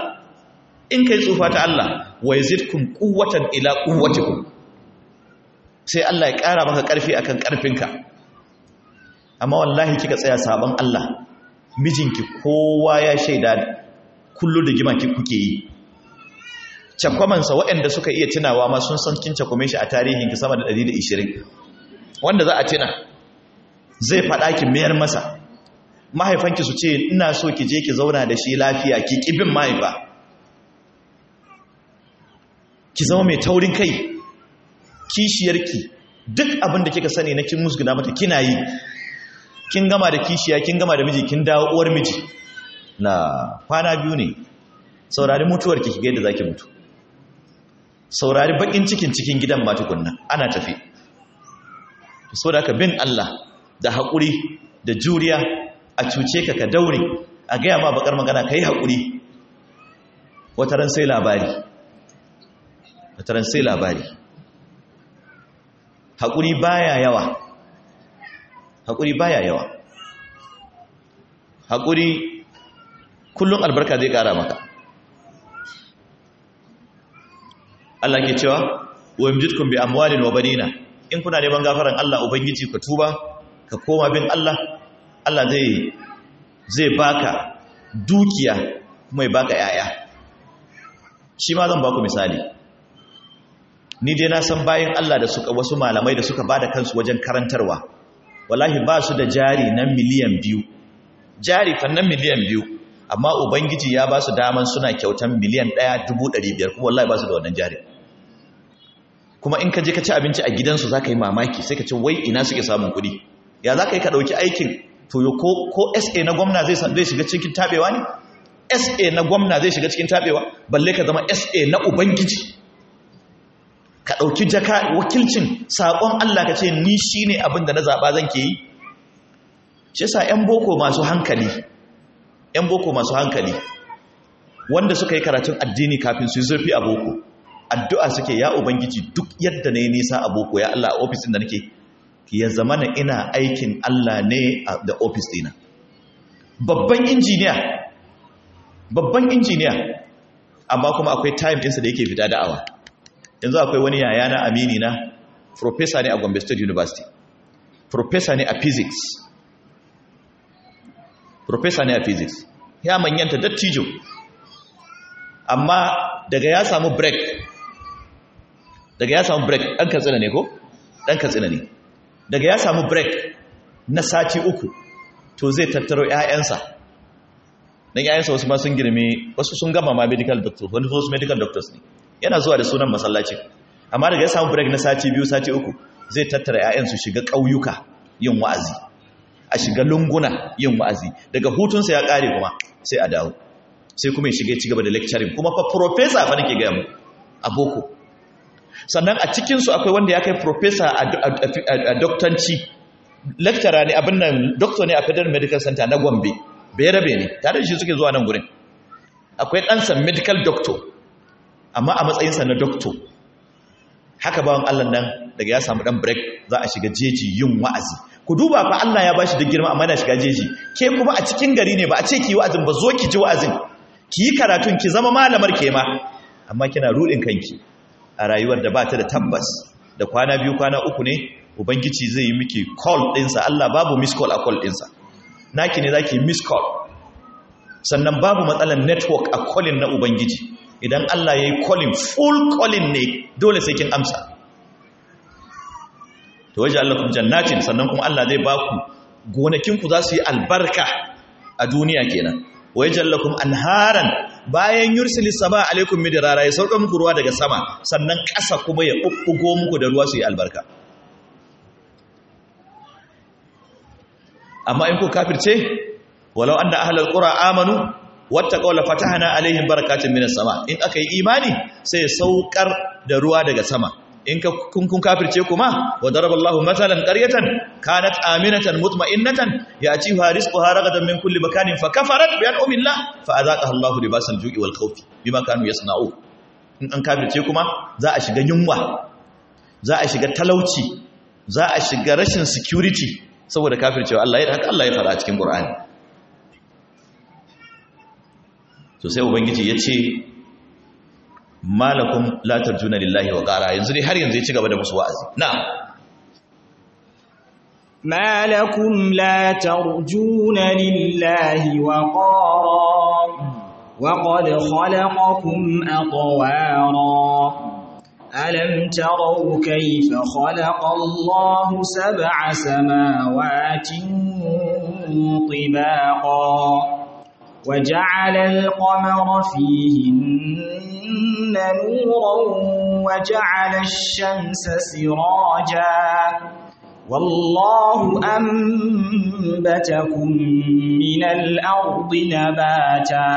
wa yazidkum quwwatan ila quwwatikum, sai Allah ya ƙara maka ƙarfi akan ƙarfinka. Amma wallahi kika tsaya sabon Allah, mijinki kowa ya shaida kullu da gima kuke yi. Cakwamansa waɗanda suka iya tunawa ma sun san kin cakwame shi a tarihinki sama da 120, wanda za a tuna zai faɗa ki mayar masa. Mahaifanki su ce ina so ki je ki zauna da shi lafiya, ki kibin mahaifa, ki zama mai taurin kai. Kishiyarki duk abin da kika sani na kin musguna mata kina yi, kin gama da kishiya, kin gama da miji, kin dawo uwar miji. Na kwana biyu ne, saurari mutuwarki ki ga yadda zaki mutu, saurari bakin cikin gidan ma tukunna ana tafi. So da ka bin Allah da haƙuri da juriya, a cuce ka daure, a gaya ma bakar magana ka yi haƙuri, wataran sai labari. Haƙuri baya yawa, haƙuri kullum albarka zai ƙara maka. Allah ke cewa wa yamjidkum bi amwalin wa banina, in kuna neman gafaran Allah ubangiji ka tuba ka koma bin Allah, Allah zai baka dukiya kuma ya baka yaya. Shi ma zan baku misali, ni dai na san bayan Allah da suka wasu malamai da suka bada kansu wajen karantarwa, wallahi ba su da jari na miliyan 2, jari fannan miliyan 2, amma ubangiji ya ba su daman suna kyautan miliyan 1,500, kuma wallahi ba su da wannan jari. Kuma in ka je ka ci abinci a gidansu za ka yi mamaki, sai ka ce wai ina suke samun kuɗi. Ya za ka yi ka ɗauki aikin toyo ko SA na gwamna zai shiga cikin taɓewa ne? SA na gwamna zai shiga cikin taɓewa, balle ka zama SA na ubangiji. Ka ɗauki jaka wakilcin saƙon Allah ka ce ni shi ne abin da na zaɓa zan ke yi. Shi sa 'yan boko masu hankali, wanda suka yi karatun addini kafin su yi zurfi a boko, addu'a suke, ya ubangiji duk yadda na yi nisa a boko, ya Allah a ofisin da nake, ya zama na ina aikin Allah ne da ofis dina. Babban injiniya, amma kuma akwai time ɗinsa da yake fita da'awa. Yanzu akwai wani yayana amini na, professor ne a Gombe State University, professor ne a physics, ya manyanta dattijo, amma daga ya samu break, ɗan Katsina ne ko? Ɗan Katsina ne. Daga ya samu break na sati 3, to zai tattaro 'ya'yansa. Dan 'ya'yansa wasu ma sun girme, wasu sun gama ma medical doctor, wani wasu medical doctors ne. Yana zuwa da sunan masallacin. Amma daga ya samu break na sati 2, sati 3, zai tattara 'ya'yan su shiga ƙauyuka yin wa'azi, a shiga lunguna yin wa'azi. Daga hutunsa ya ƙare kuma sai a dawo. Sai kuma ya shiga ci gaba da lecturing, kuma fa professor fa nake gaya mu a boko. Sannan a cikinsu akwai wanda ya kai professor a doktanci, lecturer ne abin nan, doctor ne a Federal Medical Center na Gombe, Bayerabe ne, tare da shi suke zuwa nan gurin. Akwai ɗansa medical doctor, amma a matsayinsa na doctor. Haka bawan Allah nan daga ya samu ɗan break za a shiga jeji yin wa'azi. Ku duba fa Allah ya bashi da girma amma yana shiga jeji. Ke kuma a cikin gari ne, ba a ce ki yi wa'azin ba, zo ki ji wa'azin, ki yi karatun, ki zama malamar ke ma, amma kina ruɗin kanki a rayuwar da ba ta da tabbas. Da kwana 2 kwana 3 ne ubangiji zai yi miki call ɗinsa. Allah babu miss call a call ɗinsa, naki ne zaki miss call. Sannan babu matsalar network a calling na ubangiji. Idan Allah ya yi calling, full calling ne, dole sai kin amsa. to waje Allah kuma jannatin sannan kuma Allah zai ba ku gonakinku za su yi albarka a duniya kenan waje Allah kuma anharan bayan yursilis sama alaikum midrara ya sauka muku ruwa daga sama sannan ƙasa kuma ya bubbugo muku da ruwa su yi albarka amma in ku kafirce walau anna ahlul qura amanu wattaqaw la fatahna alaihim barakatin minas sama in aka yi imani sai saukar da ruwa daga sama in ka kun kafirce kuma wa daraballahu matalan qaryatan kanat aminatan mutma'innatan ya'tiha rizquha ragadan min kulli makanin fakafarat bi an'amillah fa azaqaha Allahu libasal ju'i wal khawfi bima kanu yasna'u in an kafirce kuma za a shiga yunwa za a shiga talauci za a shiga rashin security saboda kafircewa Allah ya haka Allah ya fara a cikin Qur'ani to sai ubangiji ya ce malakum la tarjuna lillahi wa qara yanzu dai har yanzu ya ci gaba da musu wa'azi na'am malakum la tarjuna lillahi wa qara wa qad khalaqakum atwara alam taraw kayfa khalaqa Allahu sab'a samawati tibaqa وجعل القمر فيهن نورا وجعل الشمس سراجا والله أنبتكم من الأرض نباتا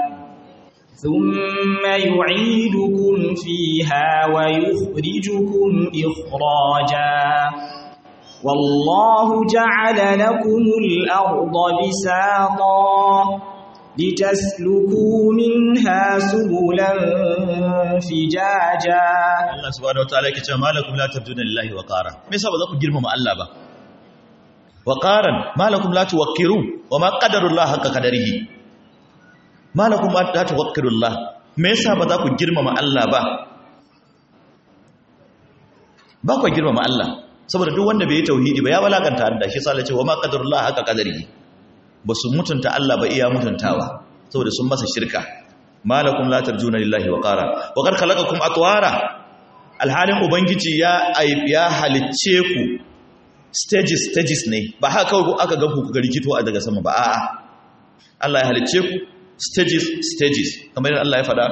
ثم يعيدكم فيها ويخرجكم إخراجا والله جعل لكم الأرض بساطا لتسلكوا منها سبلا فجاجا Allah subhanahu wataala yake cewa malakum la tarjuna lillahi wa qara me yasa ba za ku girmama Allah ba wa qaran malakum la tuwaqqiru wa ma qadarullah haqqa qadarihi malakum la tuwaqqirullah me yasa ba za ku girmama Allah ba ku girmama Allah saboda duk wanda bai yi tauhidi ba ya walakanta da shi sai ya ce wa ma qadarullah haqqa qadarihi ba su mutunta Allah ba iya mutuntawa saboda sun masa shirka malakum la tarjuna lillahi wa qara wa qad khalaqakum atwara alhalin ubangiji ya halicce ku stages ne ba haka kawai aka ga ku rikito daga sama ba a'a Allah ya halicce ku stages kamar yadda Allah ya faɗa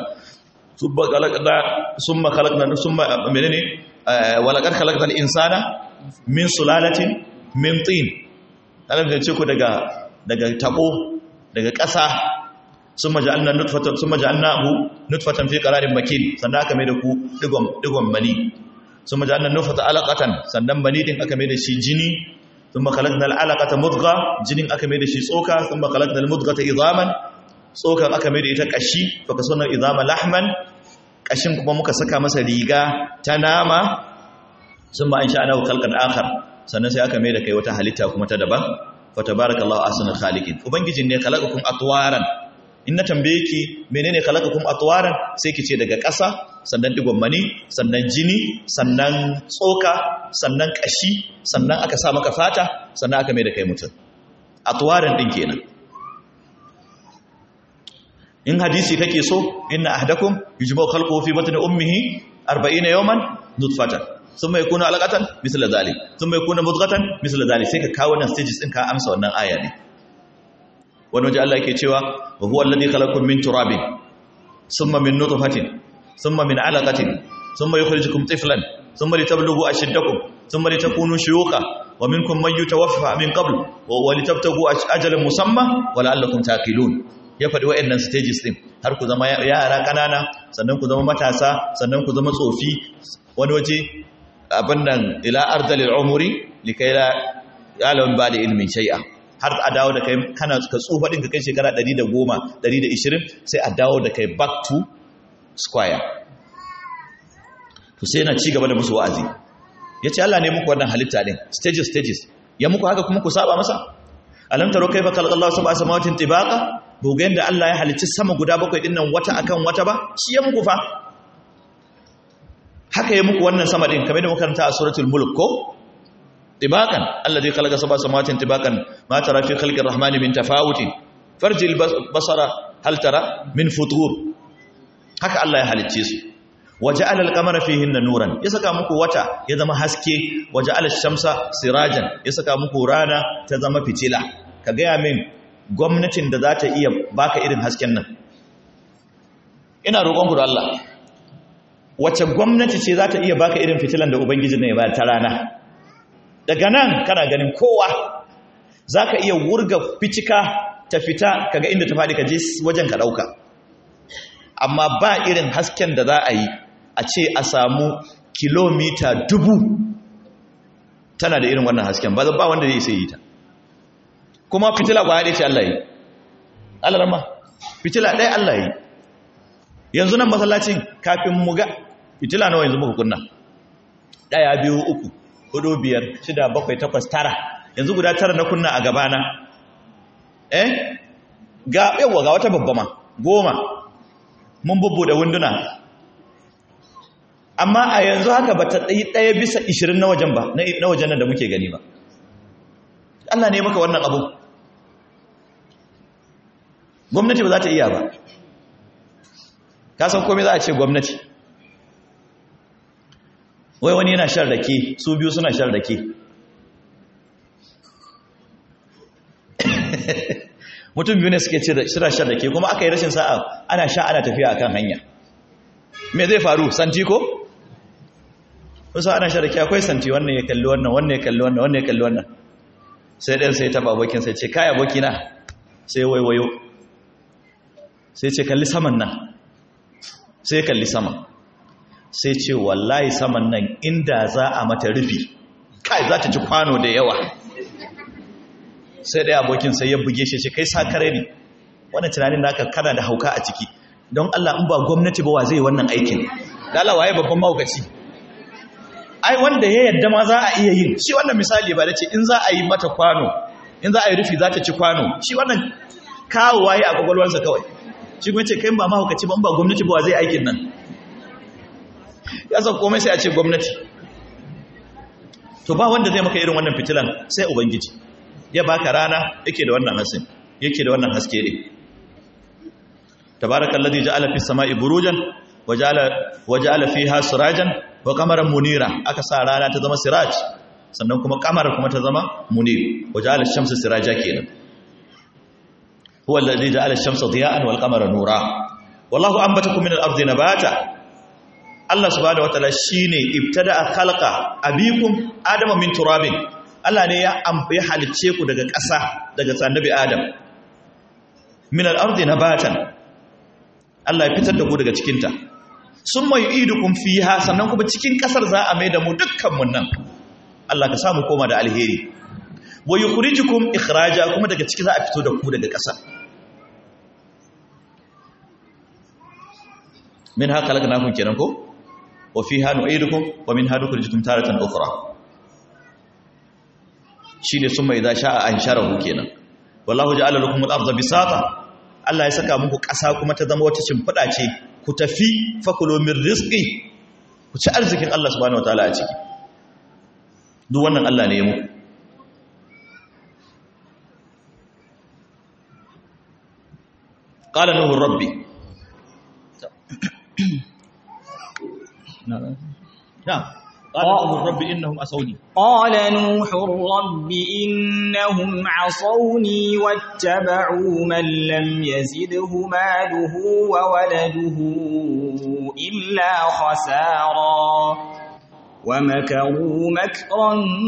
summa khalaqna summa menene wa laqad khalaqnal insana min sulalatin min tin Allah ya ce ku daga tabo daga ƙasa sun maja'annahu nutfatan fi qararin makin sannan aka mai da ku digon mani sun maja'annan nutfata alaqatan sannan mani din aka mai da shi jini thumma khalaqnal alaqata mudgha jinin aka mai da shi tsoka thumma khalaqnal mudghata idhaman tsokan aka mai da ita kashi fa kasana idhama lahman kashin kuma muka saka masa riga ta nama thumma insha'nahu khalqan akhar sannan sai aka mai da kai wata halitta kuma ta daban fatabarakallahu ahsanul khaliqin ubangijin ne khalaqakum atwaran in na tambaye ki menene khalaqakum atwaran sai ki ce daga ƙasa sannan digon mani sannan jini sannan tsoka sannan kashi sannan aka sa maka fata sannan aka mai da kai mutum atwaran din kenan in hadisi kake so inna ahdakum yujma'u khalquhu fi batni ummihi 40 yawman nutfatan thumma yakunu alaqatan misla dhalik thumma yakunu mudghatan misla dhalik sai ka kawo wannan stages din ka amsa wannan aya ne wani waje Allah yake cewa wa huwa alladhi khalaqakum min turabin thumma min nutfatin thumma min alaqatin thumma yukhrijukum tiflan thumma litablughu ashiddakum thumma litakunu shuyukha wa minkum man yutawaffa min qabl wa litabtagu ajalan musamma wa la'allakum taqilun ya faɗi wa'annan stages din har ku zama yara kanana sannan ku zama matasa sannan ku zama tsofi wani waje abin nan ila ardalil umuri likai la ya'lam ba da ilmin shay'a har a dawo da kai kana ka tsufa din ka kai shekara 110 120 sai a dawo da kai back to square to sai yana ci gaba da musu wa'azi yace Allah ne muku wannan halitta din stages ya muku haka kuma ku saba masa alam taro kaifa khalaqallahu sab'a samawatin tibaqa bugen da Allah ya halicci sama guda bakwai din nan wata akan wata ba shi ya muku fa haka ya muku wannan sama din kamar da muka karanta a suratul mulk ko tibaqan alladhi khalaqa sab'a samawatin tibaqan ma tara fi khalqir rahmani min tafawutin farjil basara hal tara min futur haka Allah ya halicce su waja'ala al-qamara fihinna nuran ya saka muku wata ya zama haske, waja'ala ash-shamsa sirajan ya saka muku rana ta zama fitila. Ka gaya min gwamnatin da za ta iya baka irin hasken nan, ina roƙon ku da Allah, wace gwamnati ce za ta iya baka irin fitilan da ubangiji ne ya bayar ta rana? Daga nan kana ganin kowa za ka iya wurga ficika ta fita kaga inda ta faɗi ka je wajen ka ɗauka, amma ba irin hasken da za a yi a ce a samu kilomita 1000 tana da irin wannan hasken, ba wanda zai sai yi ta. Kuma fitila ba haɗe ce Allah yi, Allah rama fitila ɗaya Allah yi. Yanzu nan masallacin kafin mu ga fitila nawa yanzu muka kunna? 1 2 3 4 5 6 7 8 9, yanzu guda 9 na kunna a gabana. Ga yawa ga wata babba ma 10 mun bubbuɗe wunduna, amma a yanzu haka ba ta ɗaya bisa 20 na wajen ba, na wajen nan da muke gani ba. Allah ne maka wannan abu, gwamnati ba za ta iya ba. Ka san komai za a ce gwamnati. Wai wani yana shan rake, su biyu suna shan rake. Mutum biyu ne suke suna shan rake, kuma aka yi rashin sa'a ana sha ana tafiya akan hanya. Me zai faru? Santi ko? Wasu ana shan rake akwai santi, wannan ya kalli wannan, wannan ya kalli wannan, wannan ya kalli wannan. Sai ɗan sai taɓa abokin sai ce, kai abokina, sai waiwayo. Sai ce kalli saman nan. Sai kalli sama, sai ce wallahi saman nan inda za a mata rufi, kai za ta ci kwano da yawa. Sai ɗaya abokin sai ya buge shi ce kai sakare ne, wannan tunanin naka kana da hauka a ciki, don Allah in ba gwamnati ba wa zai wannan aikin? Da Allah waye babban mahaukaci? Ai wanda ya yadda ma za a iya yin shi. Wannan misali ba da ce in za a yi mata kwano, in za a yi rufi za ta ci kwano, shi wannan kawo waye a kwakwalwarsa kawai. Shi kuma ce kai ba mahaukaci ba gwamnati ba zai aikin nan. Ya san komai sai a ce gwamnati. To ba wanda zai maka irin wannan fitilan sai ubangiji. Ya baka rana yake da wannan hasin, yake da wannan haske ne. Tabarakallazi ja'ala fis sama'i burujan wa ja'ala fiha sirajan wa qamaran munira. Aka sa rana ta zama siraj, sannan kuma qamar kuma ta zama munir. Wa ja'ala ash-shamsa siraja kenan. هو الذي جعل الشمس ضياء والقمر نورا والله أنبتكم من الأرض نباتا. الله سبحانه وتعالى شيني ابتدأ خلق أبيكم آدم من تراب. الله ne ya halicce ku daga ƙasa, daga annabi Adam. Min al-ardi nabatan. Allah ya fitar da ku daga cikin ta. Summa yu'idukum fiha, sannan kuma cikin ƙasar za a mai da mu dukkan mun nan. Allah ka samu koma da alheri. Wa yukhrijukum ikhraja, kuma daga ciki za a fito da ku daga ƙasa. Minha khalaqnakum kenan ko, wa fiha nu'idukum wa minha nukhrijukum taratan ukhra. Shine summa idza sha'a ansharahu kenan. Wallahu ja'ala lakum al-ardha bisata. Allah ya saka muku ƙasa kuma ta zama wata shimfiɗa ce, ku tafi fakulu min rizqi, ku ci arzikin Allah subhanahu wataala a ciki. Duk wannan Allah ne ya muku. قال نوح ربي نعم قال نوح ربي إنهم عصوني. قال نوح رب إنهم عصوني واتبعوا من لم يزده ماله وولده إلا خسارا ومكروا مكرا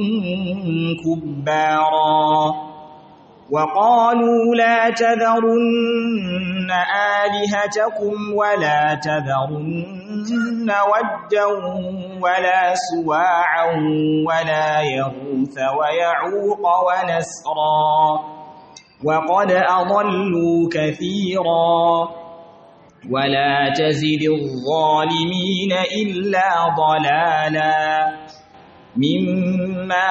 كبارا وقالوا لا تذرن آلهتكم ولا تذرن ودا ولا سواعا ولا يغوث ويعوق ونسرا وقد أضلوا كثيرا ولا تزد الظالمين إلا ضلالا مما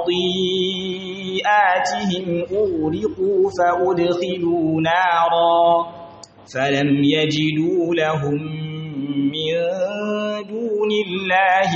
خطيئاتهم أغرقوا فأدخلوا نارا فلم يجدوا لهم من دون الله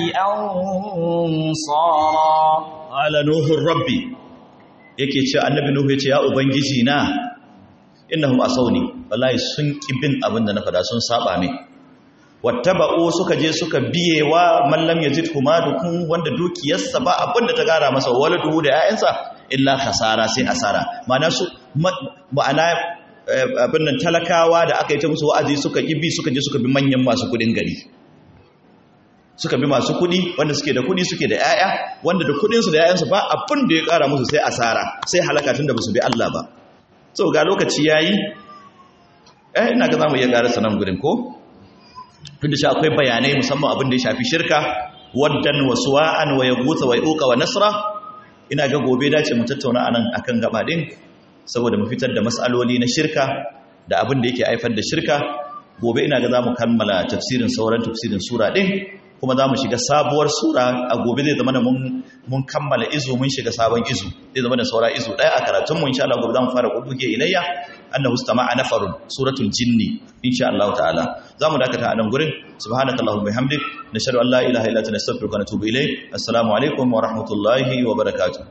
أنصارا. قال نوح ربي yake ce annabi nuhu yace ya ubangiji na innahum asawni wallahi sun kibin abinda na fada sun saba min wattaba'u suka je suka biyewa man lam yazid humadukun wanda dukiyarsa ba abinda ta gara masa waladuhu da 'ya'yansa illa khasara sai asara ma'ana abin nan talakawa da aka yi ta musu wa'azi suka bi suka je suka bi manyan masu kudin gari suka bi masu kudi wanda suke da kudi suke da 'ya'ya wanda da kudinsu da 'ya'yansu ba abin da ya kara musu sai asara sai halaka tun da ba su bi Allah ba so ga lokaci yayi ina ga zamu iya karasa nan gurin ko tunda shi akwai bayanai musamman abin da ya shafi shirka waddan wa suwa'an wa yaghutha wa yuqa wa nasra ina ga gobe dace mu tattauna anan akan gaba din saboda mu fitar da mas'aloli na shirka da abin da yake haifar da shirka gobe ina ga zamu kammala tafsirin sauran tafsirin sura din kuma zamu shiga sabuwar sura a gobe zai zama mun kammala izu mun shiga sabon izu zai zama da saura izu daya a karatun mu insha Allah gobe zamu fara kuduge ilayya annahu istama'a nafarun suratul jinni insha Allah ta'ala zamu dakata a nan gurin subhanakallahumma bihamdik nashhadu an la ilaha illa anta nastaghfiruka wa natubu ilayk assalamu alaikum wa rahmatullahi wa barakatuh